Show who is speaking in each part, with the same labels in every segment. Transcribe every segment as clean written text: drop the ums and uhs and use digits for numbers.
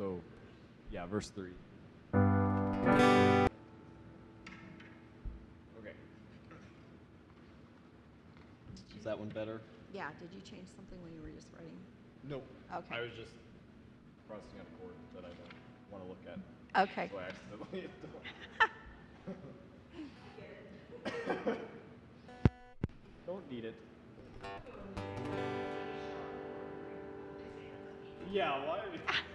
Speaker 1: So, yeah, verse 3. Okay. Is that one better?
Speaker 2: Yeah, did you change something when you were just writing?
Speaker 1: Nope.
Speaker 2: Okay.
Speaker 1: I was just crossing out a chord that I don't want to look at.
Speaker 2: Okay.
Speaker 1: So I accidentally don't need it. Yeah, why are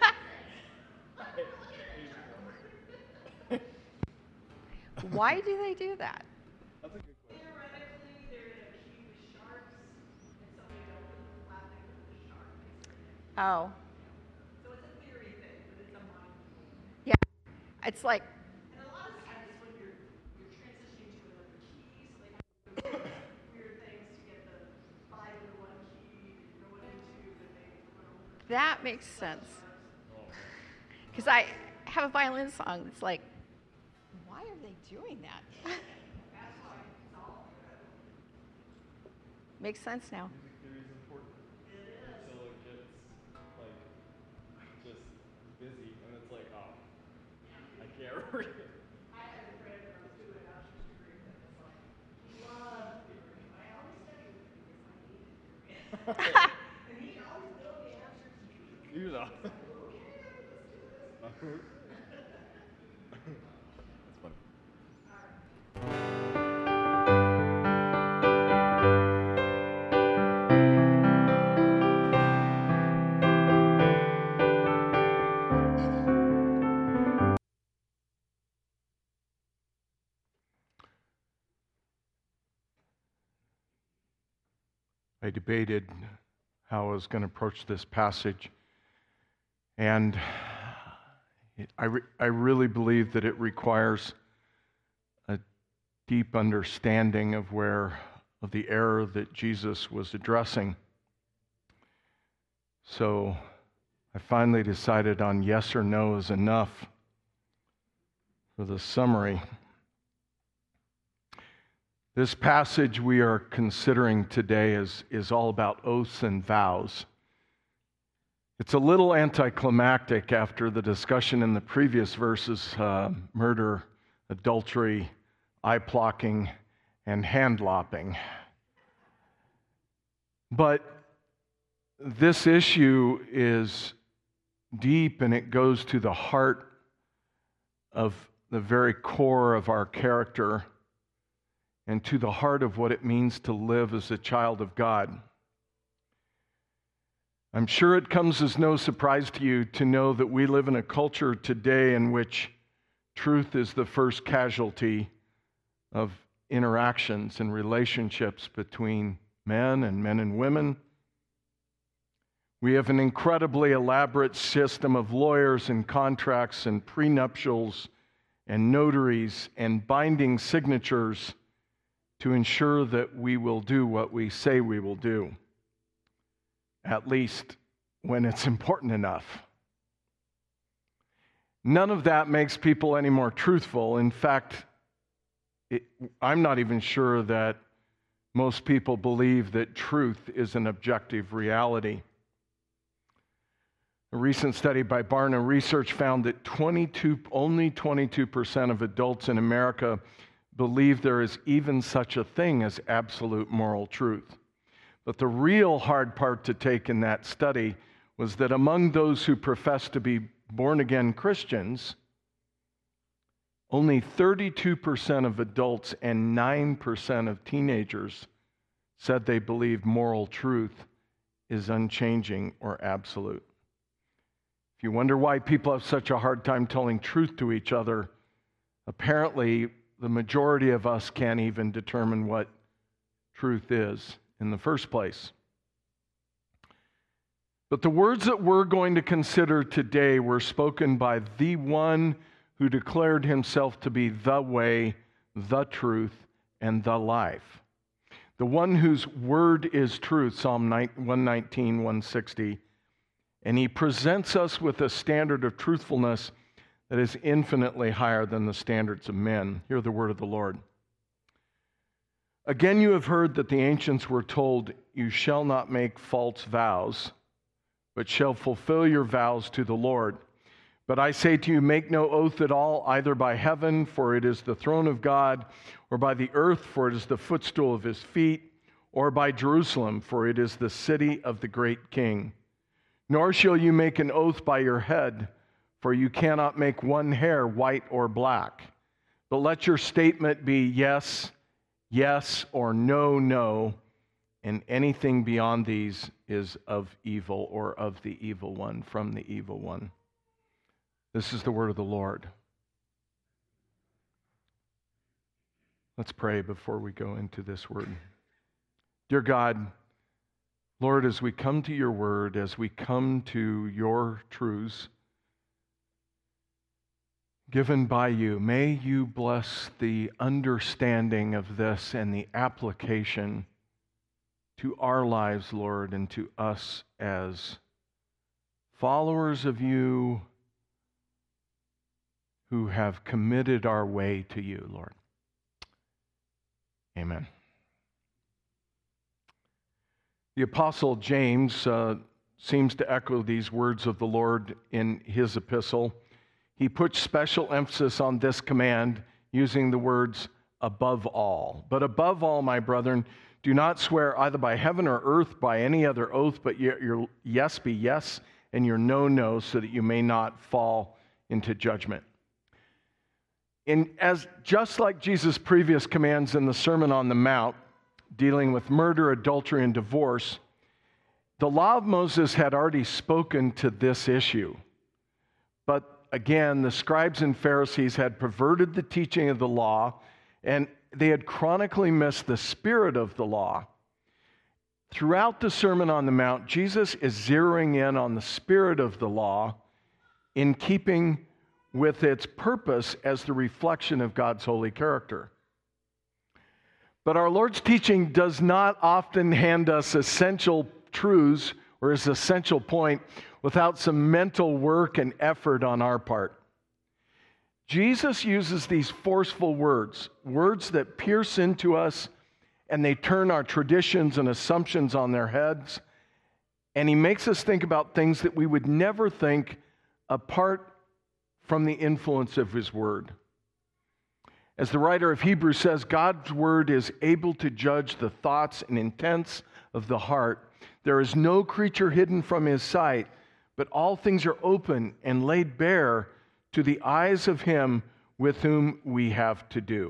Speaker 1: you...
Speaker 2: Why do they do that?
Speaker 1: That's a good question.
Speaker 3: Theoretically, they're in a queue with sharks, and somebody don't put the laughing at the shark.
Speaker 2: Oh,
Speaker 3: So it's a theory thing, but it's a mind thing.
Speaker 2: yeah. It's like,
Speaker 3: And a lot of times when you're transitioning to another key, so they have to do weird things to get the 5 into 1 key that you're going into, that they run over.
Speaker 2: that makes sense. Because I have a violin song that's like, why are they doing that?
Speaker 3: That's why it's all
Speaker 2: Makes sense now.
Speaker 1: Music theory is important. It is. Until it gets, like, just busy, and it's like, oh, I can't read it.
Speaker 3: I had a friend when I was doing an master's degree that was like, he loved theory. I always studied with him because I hated theory. And he always knew the answers.
Speaker 1: You know.
Speaker 3: Okay, let's do this.
Speaker 1: That's funny.
Speaker 4: I debated how I was going to approach this passage, and I really believe that it requires a deep understanding of the error that Jesus was addressing. So I finally decided on yes or no is enough for the summary. This passage we are considering today is all about oaths and vows. It's a little anticlimactic after the discussion in the previous verses, murder, adultery, eye-plocking, and hand-lopping. But this issue is deep, and it goes to the heart of the very core of our character and to the heart of what it means to live as a child of God. I'm sure it comes as no surprise to you to know that we live in a culture today in which truth is the first casualty of interactions and relationships between men and women. We have an incredibly elaborate system of lawyers and contracts and prenuptials and notaries and binding signatures to ensure that we will do what we say we will do, at least when it's important enough. None of that makes people any more truthful. In fact, I'm not even sure that most people believe that truth is an objective reality. A recent study by Barna Research found that only 22% of adults in America believe there is even such a thing as absolute moral truth. But the real hard part to take in that study was that among those who profess to be born-again Christians, only 32% of adults and 9% of teenagers said they believe moral truth is unchanging or absolute. If you wonder why people have such a hard time telling truth to each other, apparently the majority of us can't even determine what truth is in the first place. But the words that we're going to consider today were spoken by the one who declared himself to be the way, the truth, and the life. The one whose word is truth, Psalm 119, 160. And he presents us with a standard of truthfulness that is infinitely higher than the standards of men. Hear the word of the Lord. Again, you have heard that the ancients were told, you shall not make false vows, but shall fulfill your vows to the Lord. But I say to you, make no oath at all, either by heaven, for it is the throne of God, or by the earth, for it is the footstool of his feet, or by Jerusalem, for it is the city of the great King. Nor shall you make an oath by your head, for you cannot make one hair white or black. But let your statement be yes, yes, or no, no, and anything beyond these is of evil, or of the evil one, from the evil one. This is the word of the Lord. Let's pray before we go into this word. Dear God, Lord, as we come to your word, as we come to your truths given by you, may you bless the understanding of this and the application to our lives, Lord, and to us as followers of you who have committed our way to you, Lord. Amen. The Apostle James seems to echo these words of the Lord in his epistle. He puts special emphasis on this command using the words, above all. But above all, my brethren, do not swear either by heaven or earth, by any other oath, but your yes be yes, and your no, no, so that you may not fall into judgment. Just like Jesus' previous commands in the Sermon on the Mount, dealing with murder, adultery, and divorce, the law of Moses had already spoken to this issue. But again, the scribes and Pharisees had perverted the teaching of the law, and they had chronically missed the spirit of the law. Throughout the Sermon on the Mount, Jesus is zeroing in on the spirit of the law in keeping with its purpose as the reflection of God's holy character. But our Lord's teaching does not often hand us essential truths or his essential point without some mental work and effort on our part. Jesus uses these forceful words that pierce into us, and they turn our traditions and assumptions on their heads, and he makes us think about things that we would never think apart from the influence of his word. As the writer of Hebrews says, God's word is able to judge the thoughts and intents of the heart. There is no creature hidden from his sight, but all things are open and laid bare to the eyes of him with whom we have to do.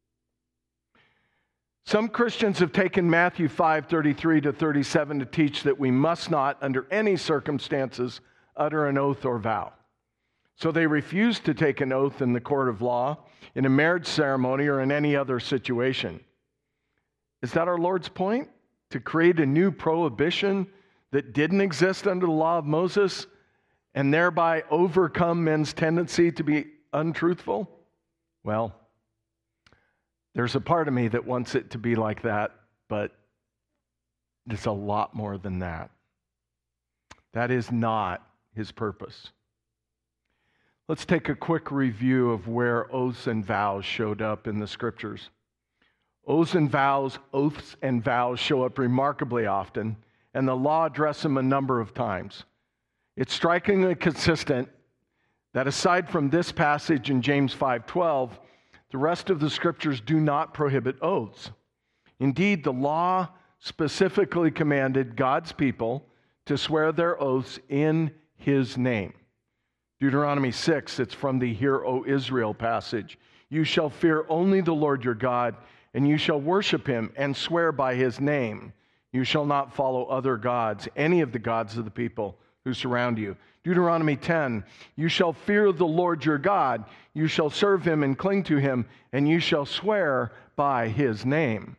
Speaker 4: Some Christians have taken Matthew 5:33 to 37 to teach that we must not, under any circumstances, utter an oath or vow. So they refuse to take an oath in the court of law, in a marriage ceremony, or in any other situation. Is that our Lord's point? To create a new prohibition that didn't exist under the law of Moses and thereby overcome men's tendency to be untruthful? Well, there's a part of me that wants it to be like that, but it's a lot more than that. That is not his purpose. Let's take a quick review of where oaths and vows showed up in the scriptures. Oaths and vows show up remarkably often, and the law addresses them a number of times. It's strikingly consistent that aside from this passage in James 5:12, the rest of the scriptures do not prohibit oaths. Indeed, the law specifically commanded God's people to swear their oaths in his name. Deuteronomy 6, it's from the Hear, O Israel passage. You shall fear only the Lord your God, and you shall worship him and swear by his name. You shall not follow other gods, any of the gods of the people who surround you. Deuteronomy 10, you shall fear the Lord your God. You shall serve him and cling to him, and you shall swear by his name.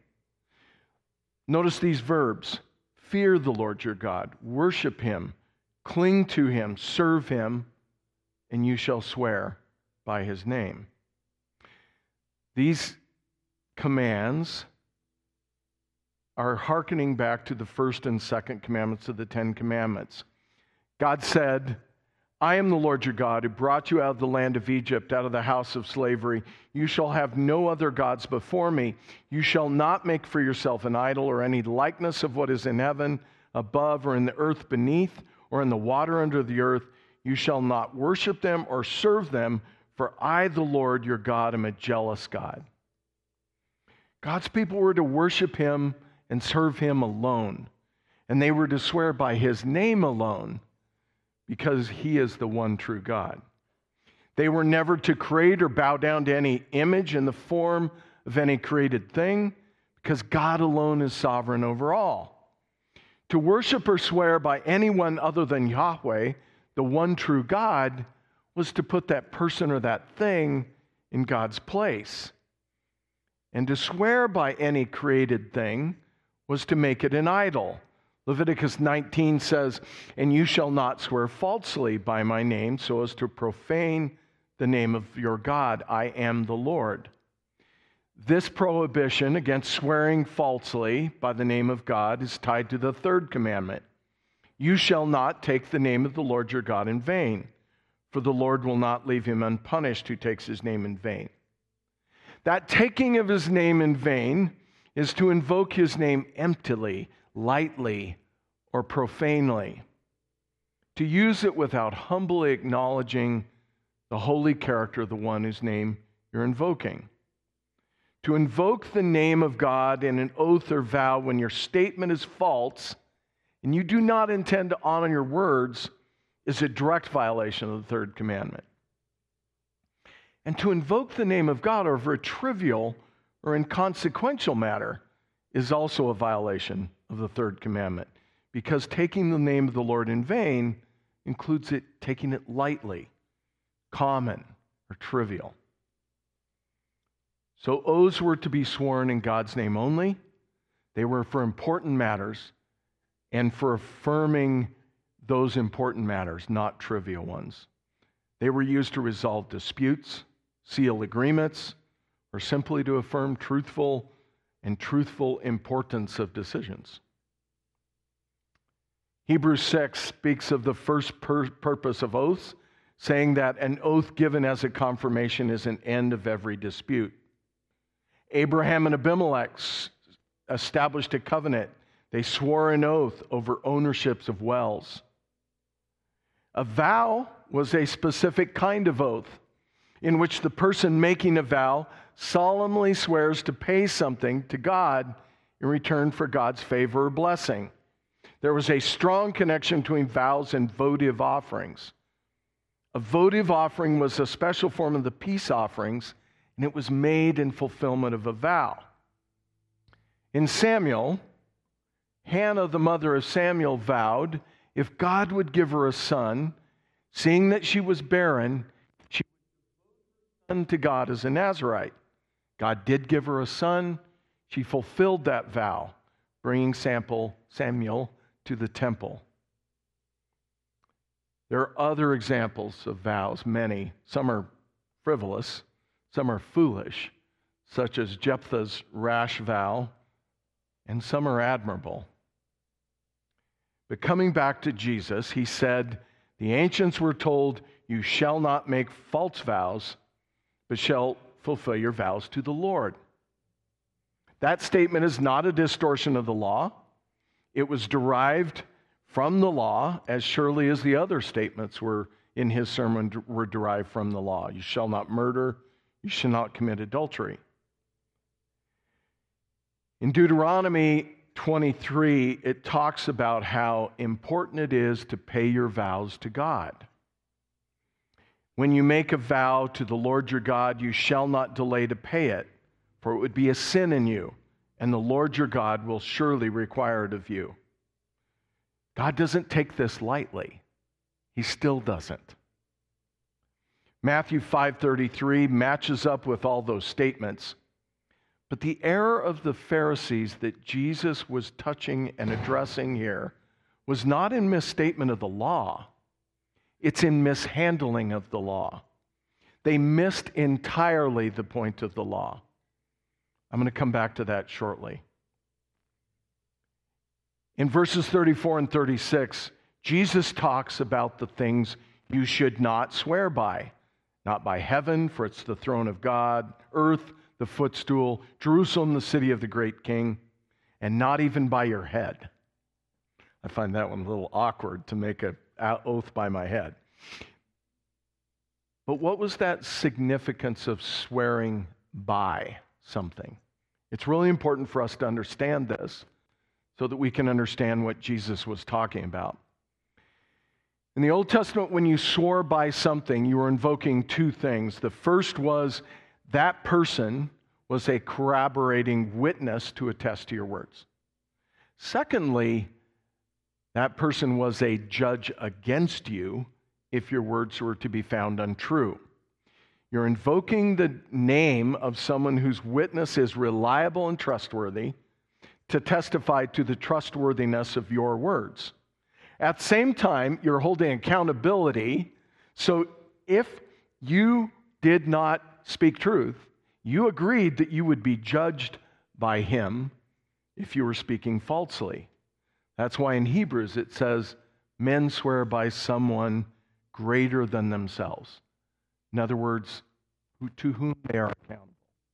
Speaker 4: Notice these verbs: fear the Lord your God, worship him, cling to him, serve him, and you shall swear by his name. These commands are hearkening back to the first and second commandments of the Ten Commandments. God said, I am the Lord your God who brought you out of the land of Egypt, out of the house of slavery. You shall have no other gods before me. You shall not make for yourself an idol or any likeness of what is in heaven above or in the earth beneath or in the water under the earth. You shall not worship them or serve them, for I, the Lord your God, am a jealous God. God's people were to worship him and serve him alone, and they were to swear by his name alone, because he is the one true God. They were never to create or bow down to any image in the form of any created thing, because God alone is sovereign over all. To worship or swear by anyone other than Yahweh, the one true God, was to put that person or that thing in God's place. And to swear by any created thing was to make it an idol. Leviticus 19 says, "And you shall not swear falsely by my name so as to profane the name of your God. I am the Lord." This prohibition against swearing falsely by the name of God is tied to the third commandment. You shall not take the name of the Lord your God in vain, for the Lord will not leave him unpunished who takes his name in vain. That taking of his name in vain is to invoke his name emptily, lightly, or profanely, to use it without humbly acknowledging the holy character of the one whose name you're invoking. To invoke the name of God in an oath or vow when your statement is false and you do not intend to honor your words is a direct violation of the third commandment. And to invoke the name of God over a trivial or inconsequential matter is also a violation of the third commandment, because taking the name of the Lord in vain includes taking it lightly, common, or trivial. So oaths were to be sworn in God's name only. They were for important matters and for affirming those important matters, not trivial ones. They were used to resolve disputes, seal agreements, or simply to affirm truthful importance of decisions. Hebrews 6 speaks of the first purpose of oaths, saying that an oath given as a confirmation is an end of every dispute. Abraham and Abimelech established a covenant. They swore an oath over ownerships of wells. A vow was a specific kind of oath in which the person making a vow solemnly swears to pay something to God in return for God's favor or blessing. There was a strong connection between vows and votive offerings. A votive offering was a special form of the peace offerings, and it was made in fulfillment of a vow. In Samuel, Hannah, the mother of Samuel, vowed if God would give her a son, seeing that she was barren, she would give to God as a Nazirite. God did give her a son. She fulfilled that vow, bringing Samuel to the temple. There are other examples of vows, many. Some are frivolous, some are foolish, such as Jephthah's rash vow, and some are admirable. But coming back to Jesus, he said, the ancients were told, you shall not make false vows, but shall fulfill your vows to the Lord. That statement is not a distortion of the law. It was derived from the law, as surely as the other statements were in his sermon were derived from the law. You shall not murder, you shall not commit adultery. In Deuteronomy 23, it talks about how important it is to pay your vows to God. When you make a vow to the Lord your God, you shall not delay to pay it, for it would be a sin in you, and the Lord your God will surely require it of you. God doesn't take this lightly. He still doesn't. Matthew 5:33 matches up with all those statements. But the error of the Pharisees that Jesus was touching and addressing here was not in misstatement of the law. It's in mishandling of the law. They missed entirely the point of the law. I'm going to come back to that shortly. In verses 34 and 36, Jesus talks about the things you should not swear by. Not by heaven, for it's the throne of God, earth, the footstool, Jerusalem, the city of the great king, and not even by your head. I find that one a little awkward to make an oath by my head. But what was that significance of swearing by something? It's really important for us to understand this so that we can understand what Jesus was talking about. In the Old Testament, when you swore by something, you were invoking two things. The first was that person was a corroborating witness to attest to your words. Secondly, that person was a judge against you if your words were to be found untrue. You're invoking the name of someone whose witness is reliable and trustworthy to testify to the trustworthiness of your words. At the same time, you're holding accountability. So if you did not speak truth, you agreed that you would be judged by him if you were speaking falsely. That's why in Hebrews it says, men swear by someone greater than themselves. In other words, to whom they are accountable.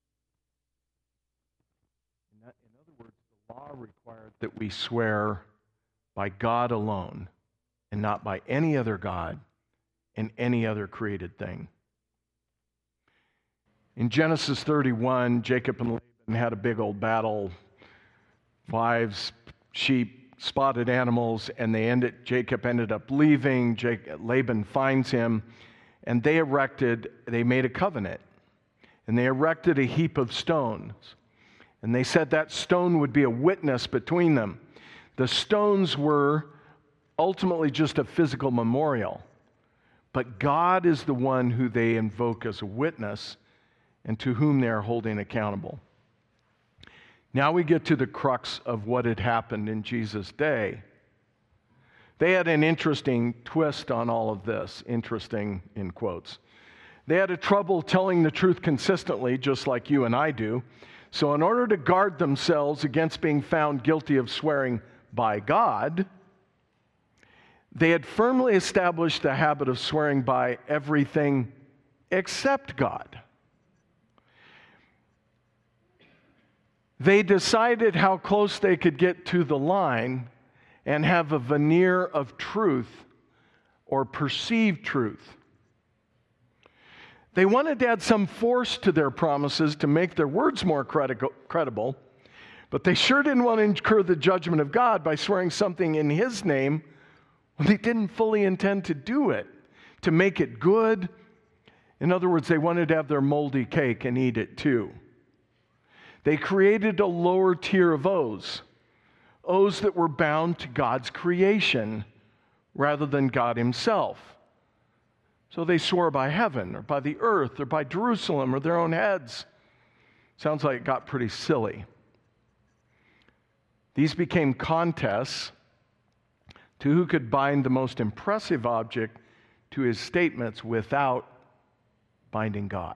Speaker 4: In other words, the law required that we swear by God alone and not by any other God and any other created thing. In Genesis 31, Jacob and Laban had a big old battle. Wives, sheep, spotted animals, and Jacob ended up leaving. Laban finds him, and they made a covenant, and they erected a heap of stones. And they said that stone would be a witness between them. The stones were ultimately just a physical memorial, but God is the one who they invoke as a witness and to whom they are holding accountable. Now we get to the crux of what had happened in Jesus' day. They had an interesting twist on all of this, interesting in quotes. They had a trouble telling the truth consistently, just like you and I do. So in order to guard themselves against being found guilty of swearing by God, they had firmly established the habit of swearing by everything except God. They decided how close they could get to the line and have a veneer of truth or perceived truth. They wanted to add some force to their promises to make their words more credible, but they sure didn't want to incur the judgment of God by swearing something in His name when they didn't fully intend to do it, to make it good. In other words, they wanted to have their moldy cake and eat it too. They created a lower tier of oaths that were bound to God's creation rather than God Himself. So they swore by heaven or by the earth or by Jerusalem or their own heads. Sounds like it got pretty silly. These became contests to who could bind the most impressive object to his statements without binding God.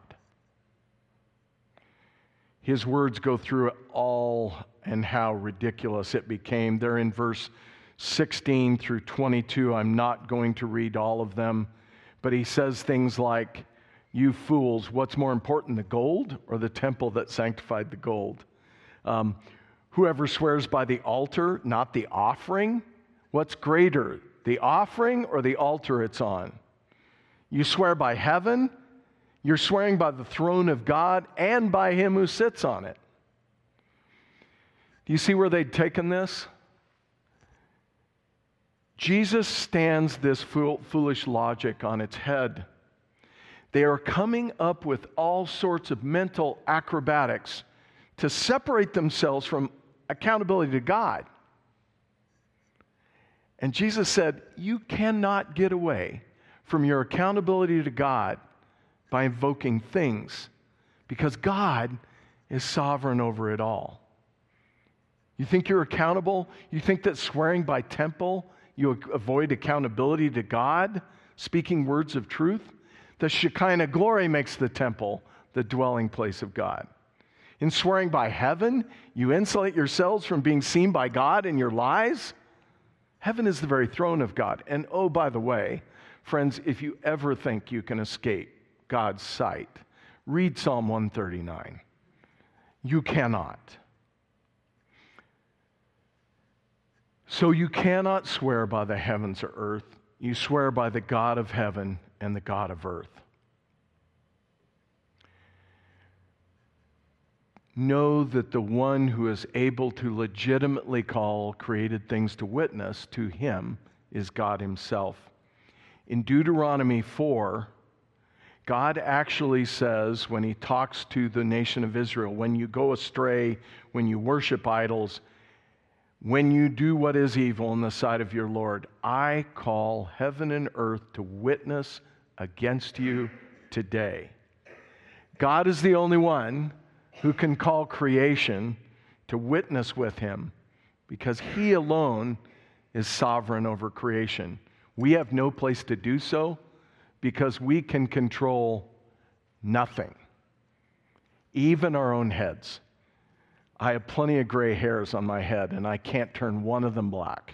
Speaker 4: His words go through it all and how ridiculous it became. They're in verse 16 through 22. I'm not going to read all of them, but he says things like, "You fools, what's more important, the gold or the temple that sanctified the gold? Whoever swears by the altar, not the offering, what's greater, the offering or the altar it's on? You swear by heaven, you're swearing by the throne of God and by Him who sits on it." Do you see where they'd taken this? Jesus stands this foolish logic on its head. They are coming up with all sorts of mental acrobatics to separate themselves from accountability to God. And Jesus said, you cannot get away from your accountability to God by invoking things, because God is sovereign over it all. You think you're accountable? You think that swearing by temple, you avoid accountability to God, speaking words of truth? The Shekinah glory makes the temple the dwelling place of God. In swearing by heaven, you insulate yourselves from being seen by God in your lies? Heaven is the very throne of God. And oh, by the way, friends, if you ever think you can escape God's sight, read Psalm 139. You cannot. So you cannot swear by the heavens or earth you swear by the God of heaven and the God of earth. Know that the one who is able to legitimately call created things to witness to him is God himself. In Deuteronomy 4, God actually says, when he talks to the nation of Israel, when you go astray, when you worship idols, when you do what is evil in the sight of your Lord, I call heaven and earth to witness against you today. God is the only one who can call creation to witness with him because he alone is sovereign over creation. We have no place to do so because we can control nothing, even our own heads. I have plenty of gray hairs on my head, and I can't turn one of them black.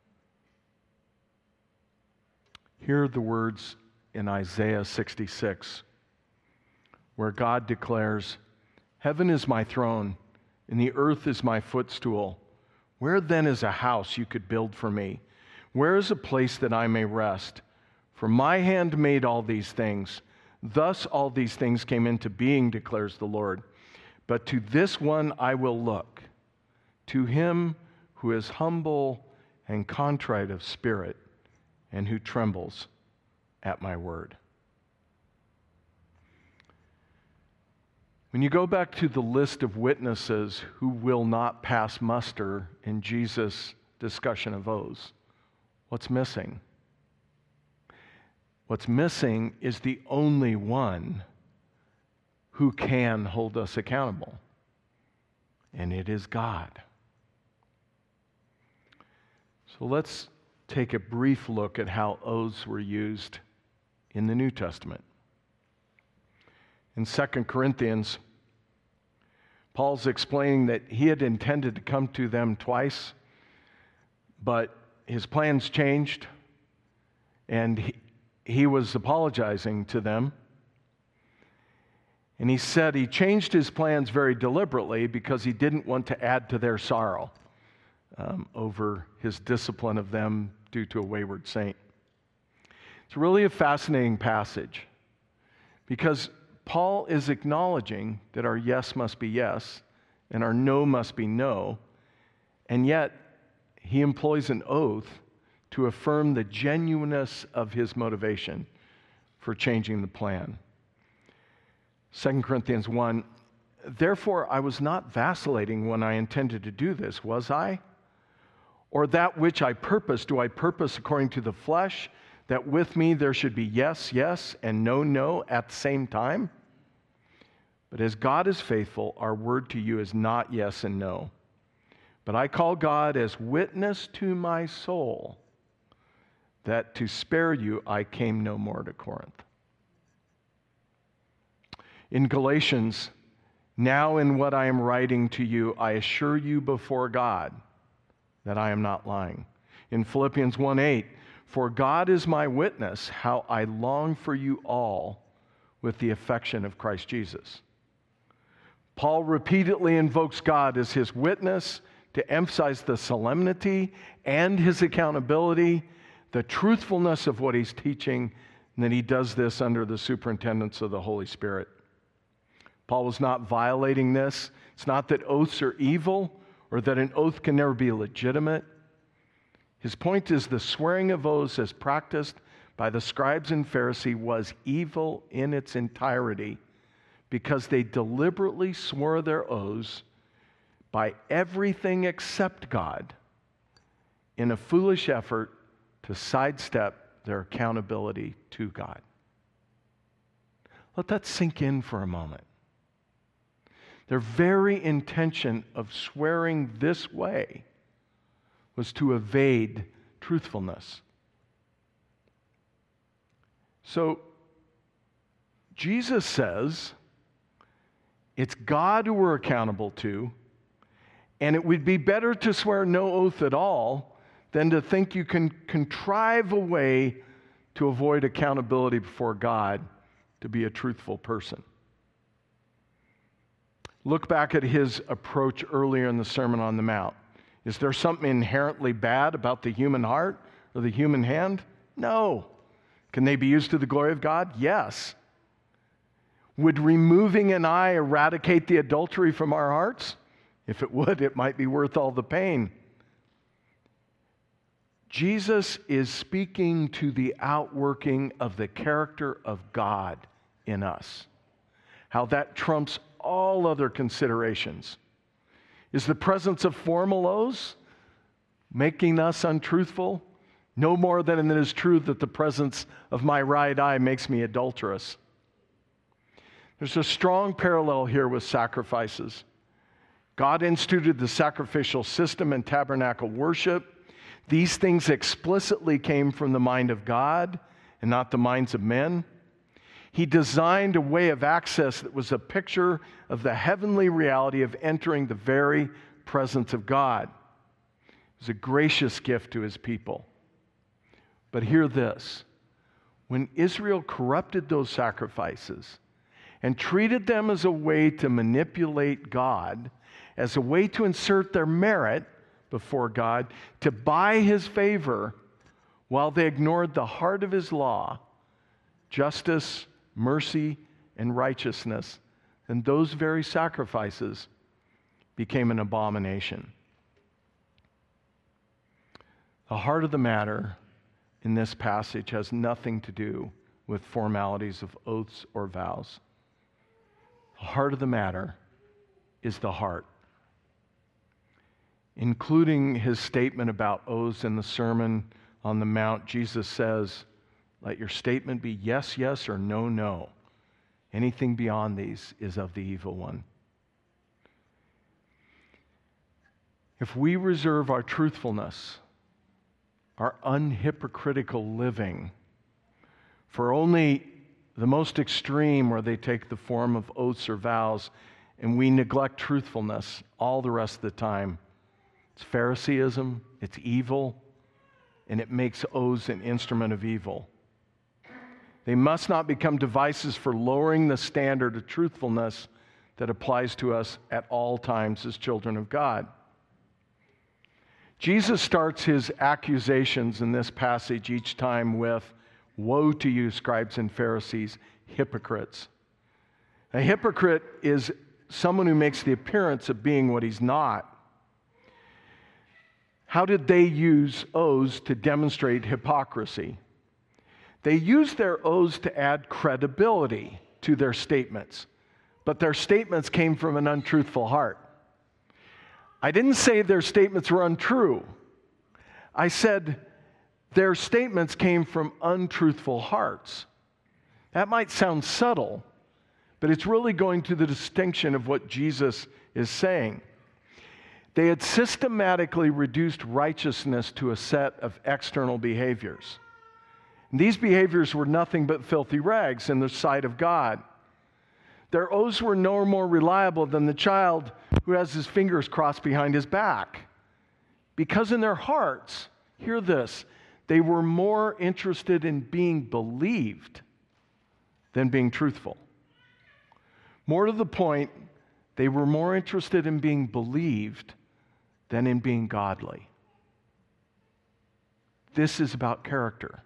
Speaker 4: Here are the words in Isaiah 66, where God declares, "Heaven is my throne, and the earth is my footstool. Where then is a house you could build for me? Where is a place that I may rest? For my hand made all these things. Thus all these things came into being, declares the Lord. But to this one I will look, to him who is humble and contrite of spirit, and who trembles at my word." When you go back to the list of witnesses who will not pass muster in Jesus' discussion of oaths, what's missing? What's missing is the only one who can hold us accountable, and it is God. So let's take a brief look at how oaths were used in the New Testament. In 2 Corinthians, Paul's explaining that he had intended to come to them twice, but his plans changed, and he was apologizing to them. And he said he changed his plans very deliberately because he didn't want to add to their sorrow over his discipline of them due to a wayward saint. It's really a fascinating passage because Paul is acknowledging that our yes must be yes and our no must be no, and yet he employs an oath to affirm the genuineness of his motivation for changing the plan. 2 Corinthians 1, "Therefore I was not vacillating when I intended to do this, was I? Or that which I purpose, do I purpose according to the flesh, that with me there should be yes, yes, and no, no at the same time? But as God is faithful, our word to you is not yes and no. But I call God as witness to my soul that to spare you I came no more to Corinth." In Galatians, "Now in what I am writing to you, I assure you before God that I am not lying." In Philippians 1:8, "For God is my witness, how I long for you all with the affection of Christ Jesus." Paul repeatedly invokes God as his witness to emphasize the solemnity and his accountability, the truthfulness of what he's teaching, and that he does this under the superintendence of the Holy Spirit. Paul was not violating this. It's not that oaths are evil or that an oath can never be legitimate. His point is the swearing of oaths as practiced by the scribes and Pharisees was evil in its entirety because they deliberately swore their oaths by everything except God in a foolish effort to sidestep their accountability to God. Let that sink in for a moment. Their very intention of swearing this way was to evade truthfulness. So, Jesus says it's God who we're accountable to, and it would be better to swear no oath at all than to think you can contrive a way to avoid accountability before God to be a truthful person. Look back at his approach earlier in the Sermon on the Mount. Is there something inherently bad about the human heart or the human hand? No. Can they be used to the glory of God? Yes. Would removing an eye eradicate the adultery from our hearts? If it would, it might be worth all the pain. Jesus is speaking to the outworking of the character of God in us. How that trumps all other considerations. Is the presence of formal oaths making us untruthful? No more than it is true that the presence of my right eye makes me adulterous. There's a strong parallel here with sacrifices. God instituted the sacrificial system and tabernacle worship. These things explicitly came from the mind of God and not the minds of men. He designed a way of access that was a picture of the heavenly reality of entering the very presence of God. It was a gracious gift to his people. But hear this. When Israel corrupted those sacrifices and treated them as a way to manipulate God, as a way to insert their merit before God, to buy his favor, while they ignored the heart of his law, justice, mercy, and righteousness, then those very sacrifices became an abomination. The heart of the matter in this passage has nothing to do with formalities of oaths or vows. The heart of the matter is the heart. Including his statement about oaths in the Sermon on the Mount, Jesus says, let your statement be yes, yes, or no, no. Anything beyond these is of the evil one. If we reserve our truthfulness, our unhypocritical living, for only the most extreme where they take the form of oaths or vows, and we neglect truthfulness all the rest of the time, it's Phariseeism, it's evil, and it makes oaths an instrument of evil. They must not become devices for lowering the standard of truthfulness that applies to us at all times as children of God. Jesus starts his accusations in this passage each time with, woe to you, scribes and Pharisees, hypocrites. A hypocrite is someone who makes the appearance of being what he's not. How did they use oaths to demonstrate hypocrisy? They used their oaths to add credibility to their statements, but their statements came from an untruthful heart. I didn't say their statements were untrue. I said their statements came from untruthful hearts. That might sound subtle, but it's really going to the distinction of what Jesus is saying. They had systematically reduced righteousness to a set of external behaviors. And these behaviors were nothing but filthy rags in the sight of God. Their oaths were no more reliable than the child who has his fingers crossed behind his back. Because in their hearts, hear this, they were more interested in being believed than being truthful. More to the point, they were more interested in being believed than in being godly. This is about character.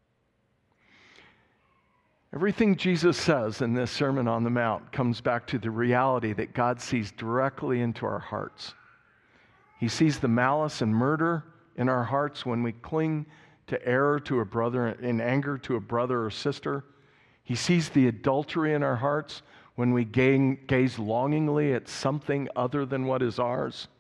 Speaker 4: Everything Jesus says in this Sermon on the Mount comes back to the reality that God sees directly into our hearts. He sees the malice and murder in our hearts when we cling to error to a brother, in anger to a brother or sister. He sees the adultery in our hearts when we gaze longingly at something other than what is ours.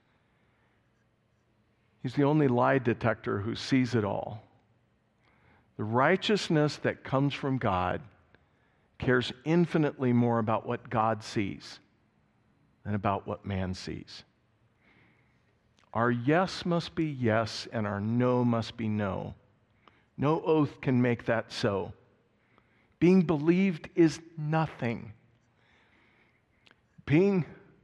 Speaker 4: He's the only lie detector who sees it all. The righteousness that comes from God cares infinitely more about what God sees than about what man sees. Our yes must be yes, and our no must be no. No oath can make that so. Being believed is nothing. Being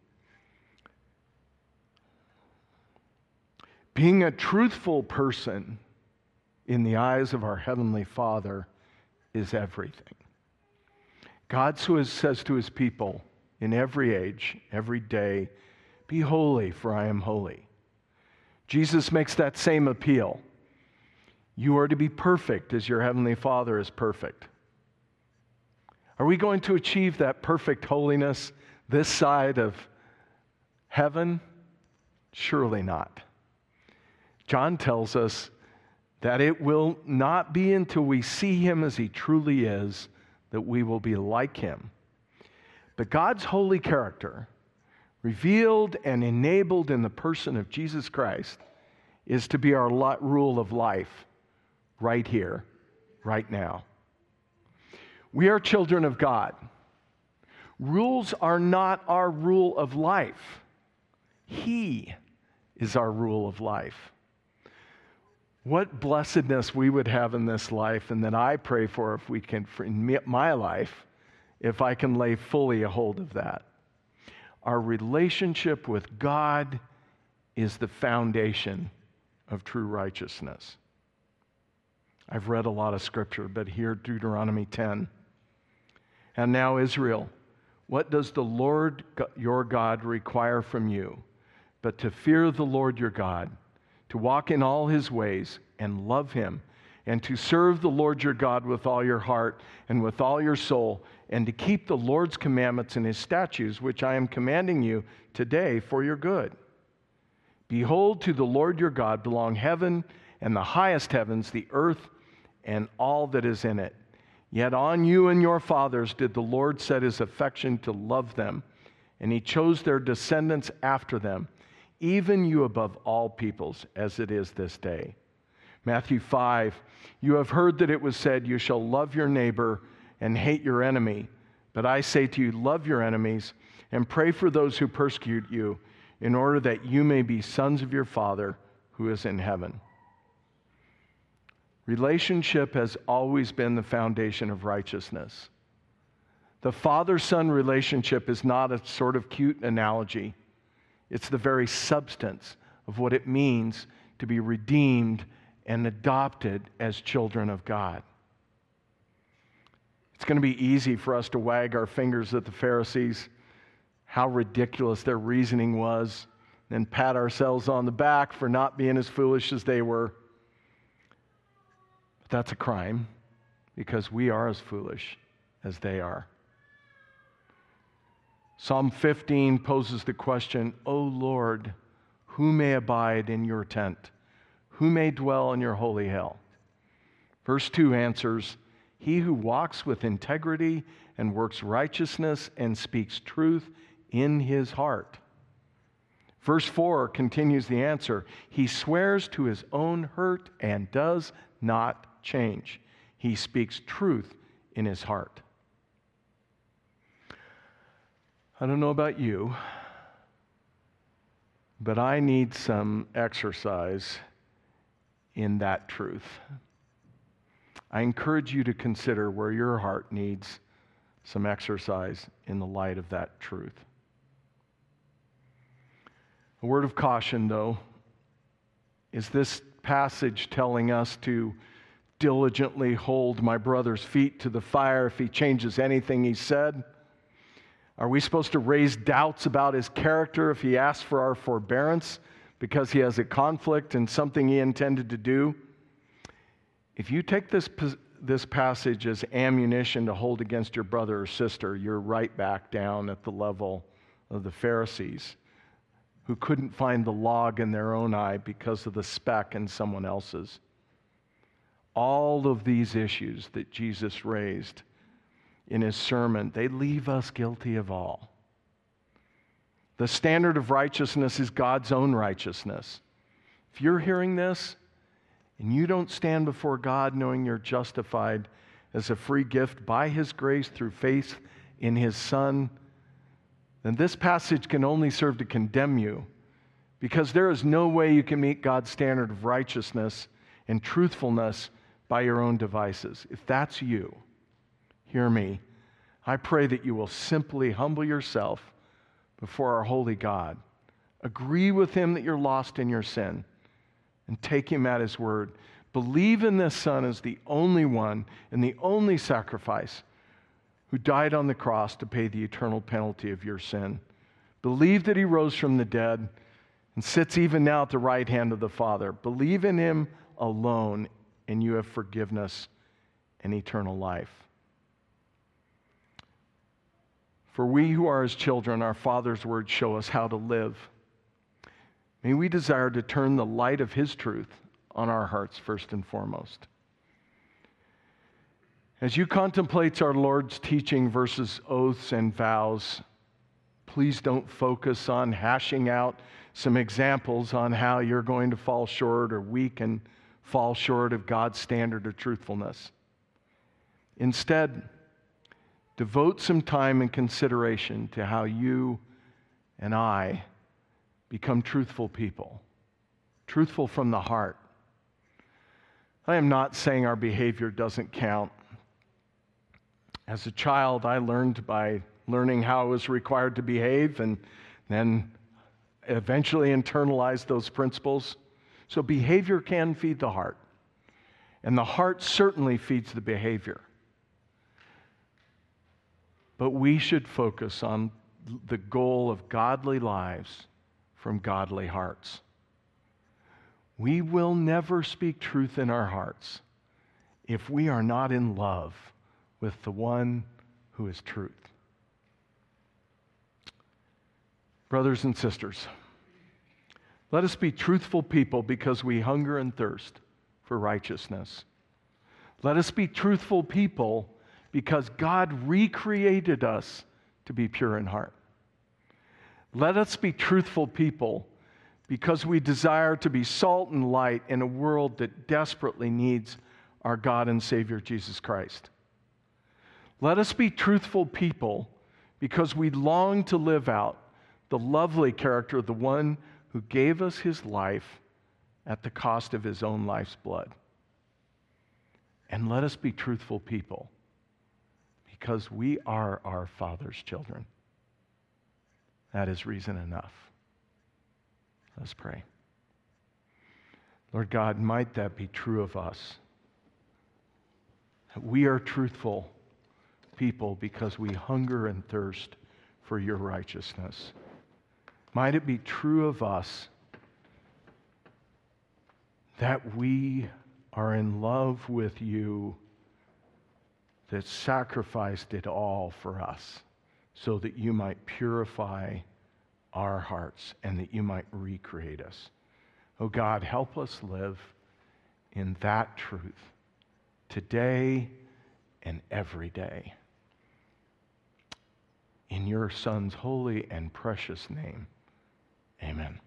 Speaker 4: a truthful person in the eyes of our Heavenly Father is everything. God says to his people in every age, every day, be holy, for I am holy. Jesus makes that same appeal. You are to be perfect as your heavenly Father is perfect. Are we going to achieve that perfect holiness this side of heaven? Surely not. John tells us that it will not be until we see him as he truly is that we will be like him. But God's holy character, revealed and enabled in the person of Jesus Christ, is to be our rule of life right here, right now. We are children of God. Rules are not our rule of life. He is our rule of life. What blessedness we would have in this life, and that I pray for if we can, in my life, if I can lay fully a hold of that. Our relationship with God is the foundation of true righteousness. I've read a lot of scripture, but here Deuteronomy 10. And now Israel, what does the Lord your God require from you, but to fear the Lord your God, to walk in all his ways and love him, and to serve the Lord your God with all your heart and with all your soul, and to keep the Lord's commandments and his statutes, which I am commanding you today for your good. Behold, to the Lord your God belong heaven and the highest heavens, the earth and all that is in it. Yet on you and your fathers did the Lord set his affection to love them, and he chose their descendants after them, even you above all peoples, as it is this day. Matthew 5, you have heard that it was said, you shall love your neighbor and hate your enemy. But I say to you, love your enemies and pray for those who persecute you, in order that you may be sons of your Father who is in heaven. Relationship has always been the foundation of righteousness. The father-son relationship is not a sort of cute analogy. It's the very substance of what it means to be redeemed and adopted as children of God. It's going to be easy for us to wag our fingers at the Pharisees, how ridiculous their reasoning was, and pat ourselves on the back for not being as foolish as they were. But that's a crime, because we are as foolish as they are. Psalm 15 poses the question, O Lord, who may abide in your tent? Who may dwell in your holy hill? Verse 2 answers, he who walks with integrity and works righteousness and speaks truth in his heart. Verse 4 continues the answer. He swears to his own hurt and does not change. He speaks truth in his heart. I don't know about you, but I need some exercise in that truth. I encourage you to consider where your heart needs some exercise in the light of that truth. A word of caution, though, is this passage telling us to diligently hold my brother's feet to the fire if he changes anything he said? Are we supposed to raise doubts about his character if he asks for our forbearance because he has a conflict in something he intended to do? If you take this passage as ammunition to hold against your brother or sister, you're right back down at the level of the Pharisees, who couldn't find the log in their own eye because of the speck in someone else's. All of these issues that Jesus raised in his sermon, they leave us guilty of all. The standard of righteousness is God's own righteousness. If you're hearing this and you don't stand before God knowing you're justified as a free gift by his grace through faith in his Son, then this passage can only serve to condemn you, because there is no way you can meet God's standard of righteousness and truthfulness by your own devices. If that's you, hear me. I pray that you will simply humble yourself before our holy God. Agree with him that you're lost in your sin and take him at his word. Believe in this Son as the only one and the only sacrifice who died on the cross to pay the eternal penalty of your sin. Believe that he rose from the dead and sits even now at the right hand of the Father. Believe in him alone and you have forgiveness and eternal life. For we who are his children, our Father's words show us how to live. May we desire to turn the light of his truth on our hearts first and foremost. As you contemplate our Lord's teaching versus oaths and vows, please don't focus on hashing out some examples on how you're going to fall short or we can fall short of God's standard of truthfulness. Instead, devote some time and consideration to how you and I become truthful people, truthful from the heart. I am not saying our behavior doesn't count. As a child, I learned by learning how it was required to behave and then eventually internalized those principles. So behavior can feed the heart, and the heart certainly feeds the behavior. But we should focus on the goal of godly lives from godly hearts. We will never speak truth in our hearts if we are not in love with the one who is truth. Brothers and sisters, let us be truthful people because we hunger and thirst for righteousness. Let us be truthful people because God recreated us to be pure in heart. Let us be truthful people because we desire to be salt and light in a world that desperately needs our God and Savior Jesus Christ. Let us be truthful people because we long to live out the lovely character of the one who gave us his life at the cost of his own life's blood. And let us be truthful people because we are our Father's children. That is reason enough. Let's pray. Lord God, might that be true of us. That we are truthful people because we hunger and thirst for your righteousness. Might it be true of us that we are in love with you, that sacrificed it all for us so that you might purify our hearts and that you might recreate us. Oh God, help us live in that truth today and every day. In your Son's holy and precious name, amen.